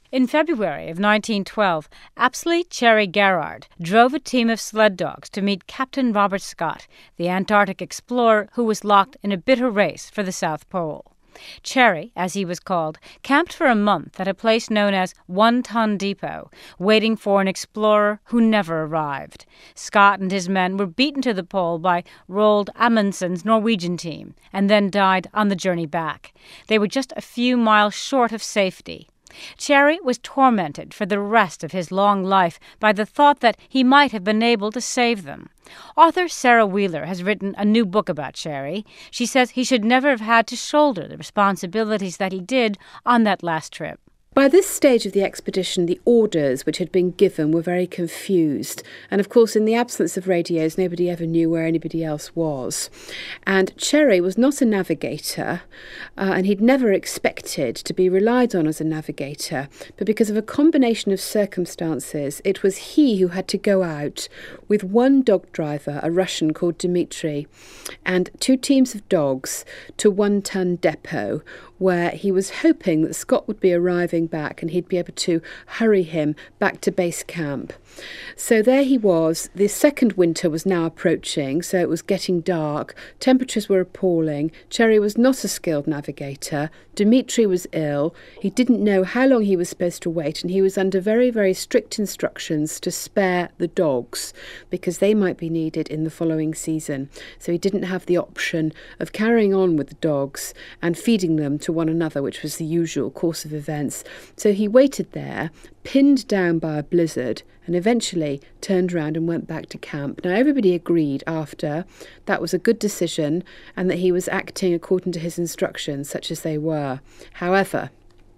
In February of 1912, Apsley Cherry Garrard drove a team of sled dogs to meet Captain Robert Scott, the Antarctic explorer who was locked in a bitter race for the South Pole. Cherry, as he was called, camped for a month at a place known as One Ton Depot, waiting for an explorer who never arrived. Scott and his men were beaten to the pole by Roald Amundsen's Norwegian team, and then died on the journey back. They were just a few miles short of safety. Cherry was tormented for the rest of his long life by the thought that he might have been able to save them. Author Sarah Wheeler has written a new book about Cherry. She says he should never have had to shoulder the responsibilities that he did on that last trip. By this stage of the expedition, the orders which had been given were very confused. And of course, in the absence of radios, nobody ever knew where anybody else was. And Cherry was not a navigator, and he'd never expected to be relied on as a navigator. But because of a combination of circumstances, it was he who had to go out with one dog driver, a Russian called Dmitri, and two teams of dogs to One Ton Depot, where he was hoping that Scott would be arriving back and he'd be able to hurry him back to base camp. So there he was. The second winter was now approaching, so it was getting dark. Temperatures were appalling. Cherry was not a skilled navigator. Dmitri was ill. He didn't know how long he was supposed to wait, and he was under very, very strict instructions to spare the dogs because they might be needed in the following season. So he didn't have the option of carrying on with the dogs and feeding them to one another, which was the usual course of events. So he waited there, pinned down by a blizzard, and eventually turned round and went back to camp. Now, everybody agreed after that was a good decision and that he was acting according to his instructions, such as they were. However,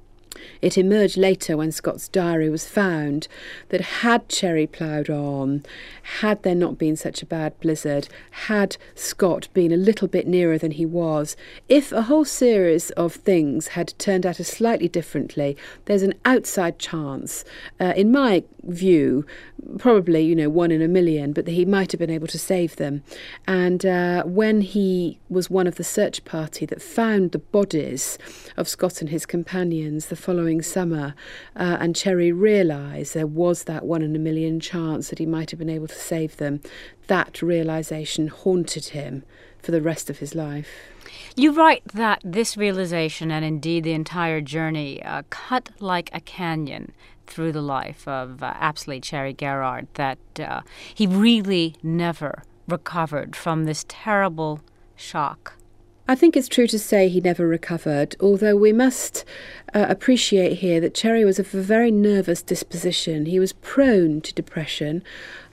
it emerged later when Scott's diary was found that had Cherry ploughed on, had there not been such a bad blizzard, had Scott been a little bit nearer than he was, if a whole series of things had turned out slightly differently, there's an outside chance, in my view, probably, 1 in a million, but that he might have been able to save them. And when he was one of the search party that found the bodies of Scott and his companions the following summer, and Cherry realised there was that 1 in a million chance that he might have been able to save them, that realisation haunted him for the rest of his life. You write that this realization, and indeed the entire journey, cut like a canyon through the life of Apsley Cherry Garrard, that he really never recovered from this terrible shock. I think it's true to say he never recovered, although we must appreciate here that Cherry was of a very nervous disposition. He was prone to depression.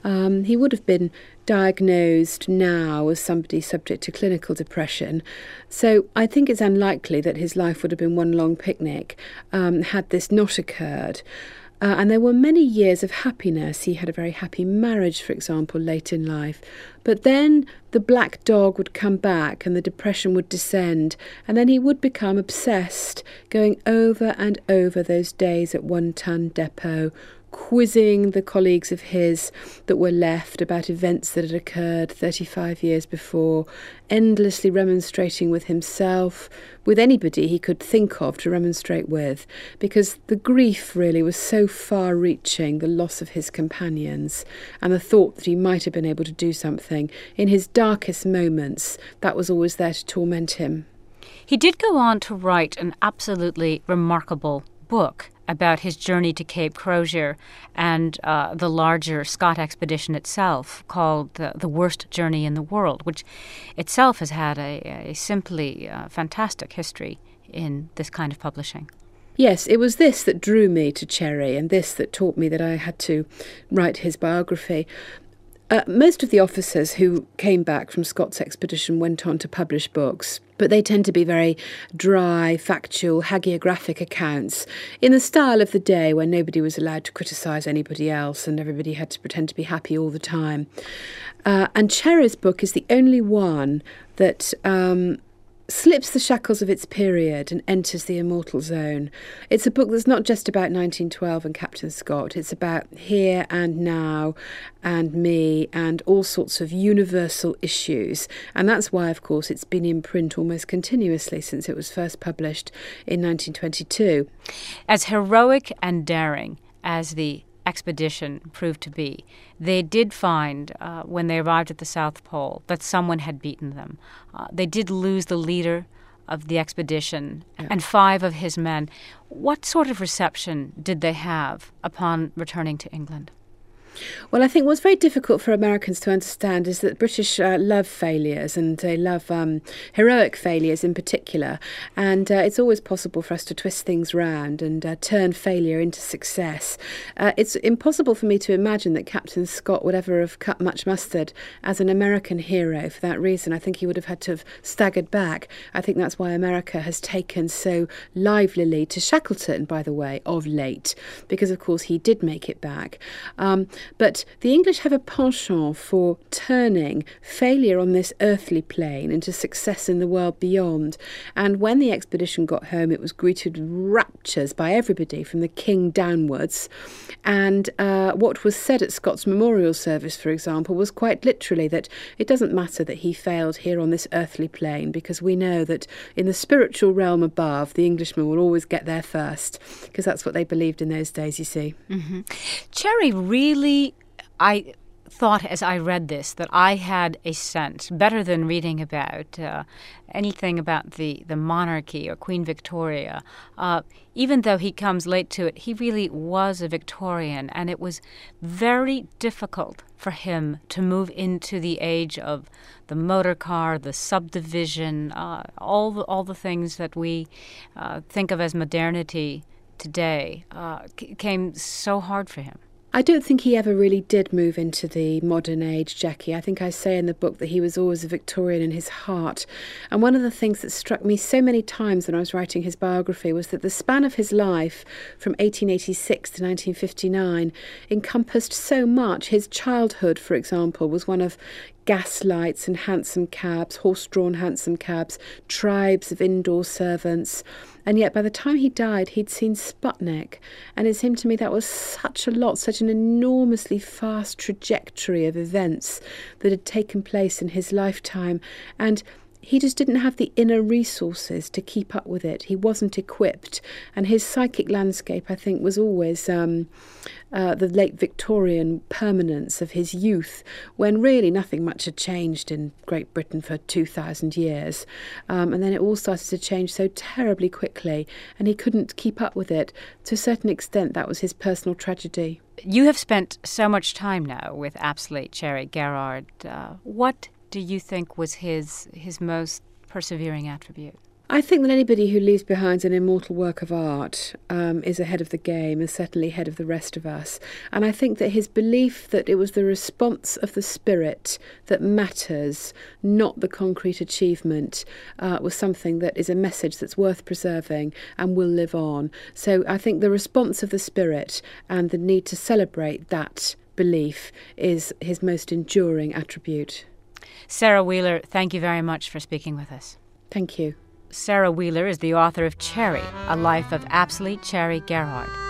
He would have been diagnosed now as somebody subject to clinical depression. So I think it's unlikely that his life would have been one long picnic had this not occurred. And there were many years of happiness. He had a very happy marriage, for example, late in life. But then the black dog would come back and the depression would descend. And then he would become obsessed, going over and over those days at One Ton Depot, quizzing the colleagues of his that were left about events that had occurred 35 years before, endlessly remonstrating with himself, with anybody he could think of to remonstrate with, because the grief really was so far-reaching, the loss of his companions, and the thought that he might have been able to do something. In his darkest moments, that was always there to torment him. He did go on to write an absolutely remarkable book about his journey to Cape Crozier and the larger Scott expedition itself, called The Worst Journey in the World, which itself has had a simply fantastic history in this kind of publishing. Yes, it was this that drew me to Cherry, and this that taught me that I had to write his biography. Most of the officers who came back from Scott's expedition went on to publish books, but they tend to be very dry, factual, hagiographic accounts in the style of the day when nobody was allowed to criticise anybody else and everybody had to pretend to be happy all the time. And Cherry's book is the only one that slips the shackles of its period and enters the immortal zone. It's a book that's not just about 1912 and Captain Scott. It's about here and now and me and all sorts of universal issues. And that's why, of course, it's been in print almost continuously since it was first published in 1922. As heroic and daring as the expedition proved to be, they did find, when they arrived at the South Pole, that someone had beaten them. They did lose the leader of the expedition and 5 of his men. What sort of reception did they have upon returning to England? Well, I think what's very difficult for Americans to understand is that British love failures, and they love heroic failures in particular. And it's always possible for us to twist things round and turn failure into success. It's impossible for me to imagine that Captain Scott would ever have cut much mustard as an American hero for that reason. I think he would have had to have staggered back. I think that's why America has taken so livelily to Shackleton, by the way, of late, because, of course, he did make it back. But the English have a penchant for turning failure on this earthly plane into success in the world beyond. And when the expedition got home, it was greeted with raptures by everybody from the king downwards. And what was said at Scott's memorial service, for example, was quite literally that it doesn't matter that he failed here on this earthly plane, because we know that in the spiritual realm above, the Englishmen will always get there first, because that's what they believed in those days, you see. Mm-hmm. Cherry really, I thought as I read this that I had a sense, better than reading about anything about the monarchy or Queen Victoria. Even though he comes late to it, he really was a Victorian, and it was very difficult for him to move into the age of the motor car, the subdivision, all the things that we think of as modernity today came so hard for him. I don't think he ever really did move into the modern age, Jackie. I think I say in the book that he was always a Victorian in his heart. And one of the things that struck me so many times when I was writing his biography was that the span of his life from 1886 to 1959 encompassed so much. His childhood, for example, was one of gas lights and hansom cabs, horse-drawn hansom cabs, tribes of indoor servants. And yet by the time he died, he'd seen Sputnik. And it seemed to me that was such a lot, such an enormously fast trajectory of events that had taken place in his lifetime. And he just didn't have the inner resources to keep up with it. He wasn't equipped. And his psychic landscape, I think, was always the late Victorian permanence of his youth, when really nothing much had changed in Great Britain for 2,000 years. And then it all started to change so terribly quickly, and he couldn't keep up with it. To a certain extent, that was his personal tragedy. You have spent so much time now with Apsley Cherry Garrard. What do you think was his most persevering attribute? I think that anybody who leaves behind an immortal work of art is ahead of the game, and certainly ahead of the rest of us. And I think that his belief that it was the response of the spirit that matters, not the concrete achievement, was something that is a message that's worth preserving and will live on. So I think the response of the spirit and the need to celebrate that belief is his most enduring attribute. Sarah Wheeler, thank you very much for speaking with us. Thank you. Sarah Wheeler is the author of Cherry, A Life of Apsley Cherry Garrard.